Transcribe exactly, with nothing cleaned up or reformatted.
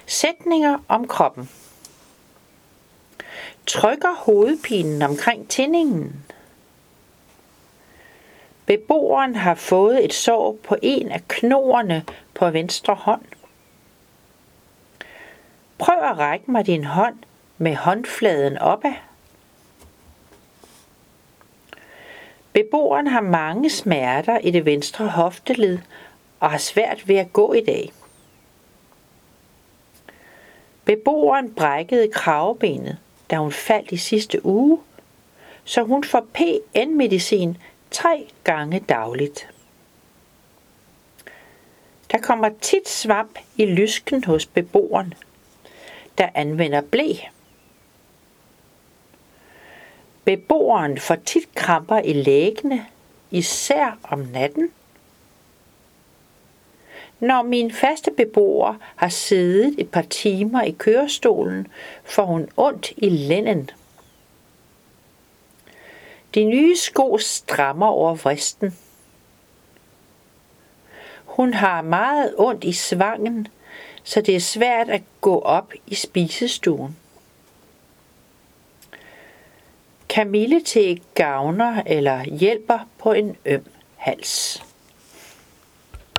Sætninger om kroppen. Trykker hovedpinen omkring tindingen. Beboeren har fået et sår på en af knoerne på venstre hånd. Prøv at række mig din hånd med håndfladen opad. Beboeren har mange smerter i det venstre hofteled og har svært ved at gå i dag. Beboeren brækkede kravebenet, da hun faldt i sidste uge, så hun får P N-medicin tre gange dagligt. Der kommer tit svamp i lysken hos beboeren, der anvender ble. Beboeren får tit kramper i læggene, især om natten. Når min faste beboer har siddet et par timer i kørestolen, får hun ondt i lænden. De nye sko strammer over vristen. Hun har meget ondt i svangen, så det er svært at gå op i spisestuen. Kamillete gavner eller hjælper på en øm hals.